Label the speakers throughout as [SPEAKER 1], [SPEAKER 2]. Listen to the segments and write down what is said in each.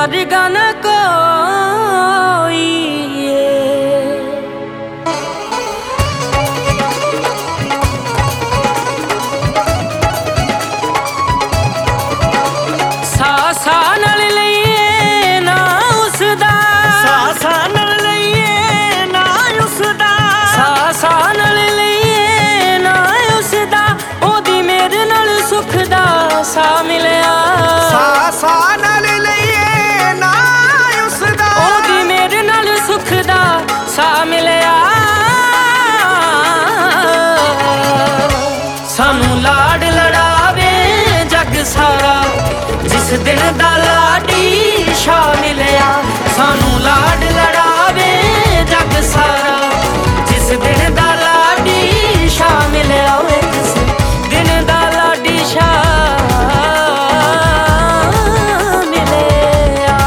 [SPEAKER 1] वर्गा न कोई। सासा नाल लईए ना उसदा,
[SPEAKER 2] सासा नाल लईए ना उसदा,
[SPEAKER 1] सासा नाल लईए ना उसदा, ओदी मेरे नाल सुख दा सा मिलिया।
[SPEAKER 2] सासा नाल लईए ना उसदा,
[SPEAKER 1] ओदी मेरे नाल सुख दा सा मिलिया। सानू लाड लड़ावे जग सारा, जिस दिन दा लाडी शाह मिलिया। सानू लाड लड़ावे जग सारा, जिस दिन दा लाडी शाह मिलिया। जिस दिन दा लाडी शाह मिलिया।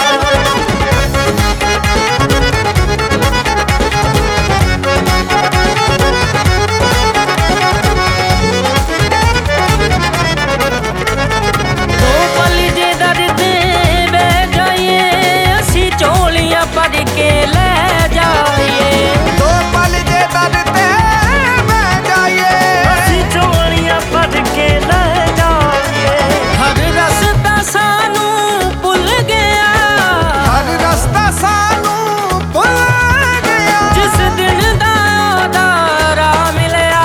[SPEAKER 1] दो पल जे दर्द बह जाइए, असी झोलियां भर के ले जाइए।
[SPEAKER 2] दो पल जे दर्द बह जाइए,
[SPEAKER 1] असी झोलियां भर के ले जाइए। हर रस्ता सानू भुल गया,
[SPEAKER 2] हर रस्ता सानू भुल गया।
[SPEAKER 1] जिस दिन दा ओदा राह मिलिया।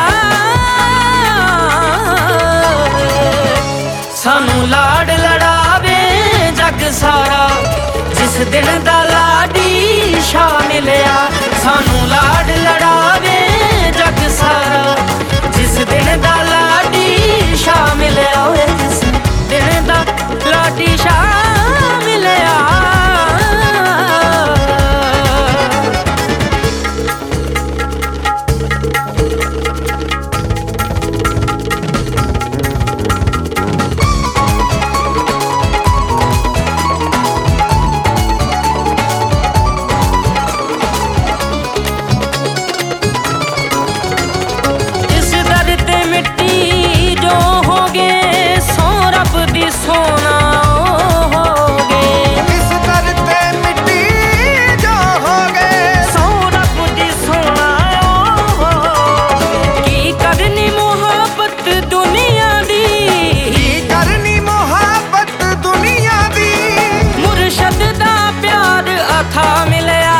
[SPEAKER 1] सानू लाड लड़ावे जग सारा, जिस दिन दा लाडी शाह मिलिया। सानू लाड लड़ावे जग सारा, जिस दिन दा लाडी शाह मिलिया। जिस दिन दा लाडी शाह मिलिया। इस दर ते मिट्टी जो होगे, सो रब दी सोना हो गए।
[SPEAKER 2] इस दर ते मिट्टी जो हो गए,
[SPEAKER 1] सो रब दी सोना हो गए। की करनी मोहब्बत दुनिया दी,
[SPEAKER 2] की करनी मोहब्बत दुनिया दी।
[SPEAKER 1] मुर्शद दा प्यार अथा मिलिया।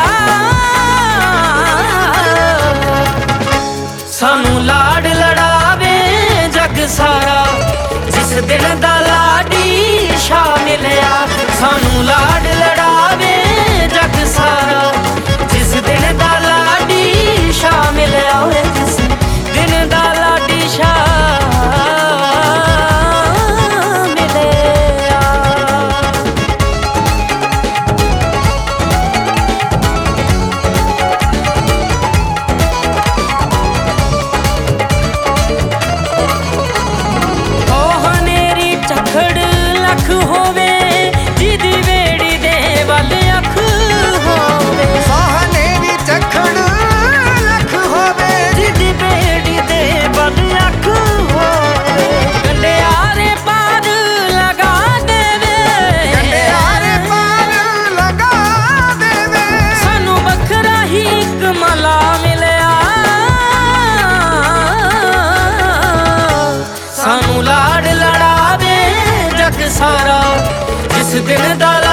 [SPEAKER 1] सानू लाड लड़ावे जग सारा, जिस दिन दा लाडी शाह मिलिया। सानू लाड लड़ावे जग सारा, जिस दिन दा लाडी शाह मिलिया। जिस दिन दा लाडी शाह मिलिया। ਉਹ ਹਨੇਰੀ ਝੱਖੜ ਲੱਖ ਹੋਵੇ, ਜਿਹਦੀ ਵੇੜੀ ਦੇ ਵੱਲ ਅੱਖ ਹੋਵੇ।
[SPEAKER 2] ਹਨੇਰੀ ਝੱਖੜ ਲੱਖ ਹੋਵੇ,
[SPEAKER 1] ਜਿਹਦੀ ਵੇੜੀ ਦੇ ਵੱਲ ਅੱਖ ਹੋਵੇ। ਗੰਡਿਆਰੇ ਪਾਰ ਲਗਾ ਦੇਵੇ,
[SPEAKER 2] ਗੰਡਿਆਰੇ ਪਾਰ ਲਗਾ ਦੇਵੇ।
[SPEAKER 1] ਸਾਨੂੰ ਵੱਖਰਾ ਹੀ ਕਮਲਾ ਮਿਲਿਆ। ਸਾਨੂੰ ਲਾਡ ਲੜਾਵੇ ਜਗ ਸਾਰਾ, ਜਿਸ ਦਿਨ ਦਾ